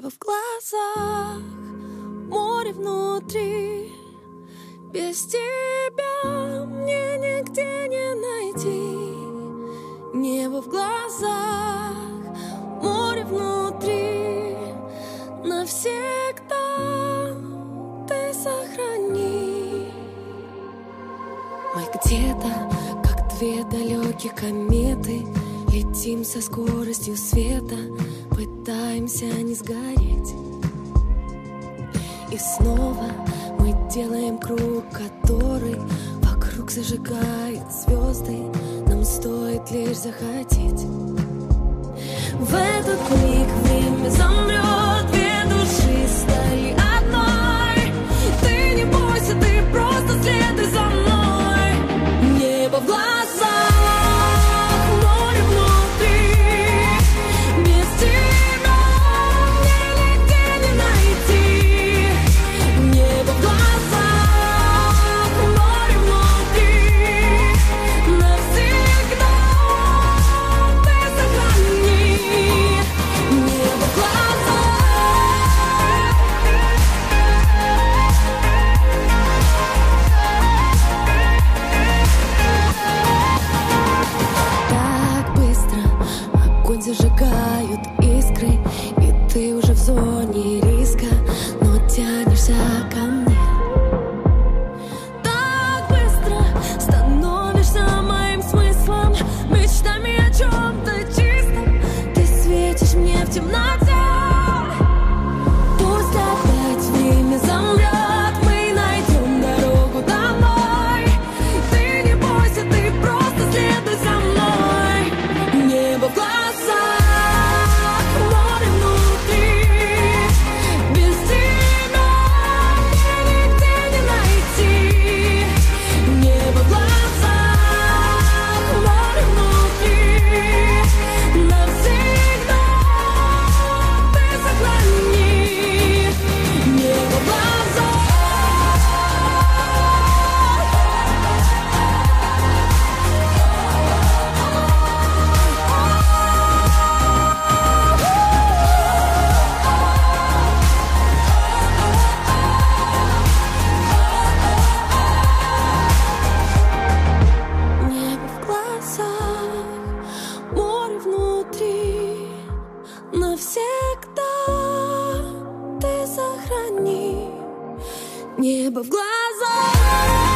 Небо в глазах, море внутри. Без тебя мне нигде не найти. Небо в глазах, море внутри. Навсегда ты сохрани. Мы где-то, как две далеких кометы, летим со скоростью света, пытаемся не сгореть. И снова мы делаем круг, который вокруг зажигает звезды. Нам стоит лишь захотеть. В этот миг время замрет, две души стали одной. Ты не бойся, ты просто следуй за мной. Небо в глазах, море внутри. Без тебя мне нигде не найти. Небо в глазах, море внутри. Навсегда ты сохрани. Небо в глазах. Так быстро огонь зажигают искры, и ты уже в зоне риска, но тянешься ко мне. Так быстро становишься моим смыслом, мечтами о чем-то чистом. Ты светишь мне в темноте. Пусть опять время замрет, мы найдем дорогу домой. Ты не бойся, ты просто следуй за мной. Небо в глазах, море внутри. Без тебя мне нигде не найти. Небо в глазах, море внутри. Навсегда ты сохрани. Небо в глазах. Небо в глазах, море внутри. Навсегда ты сохрани. Небо в глазах.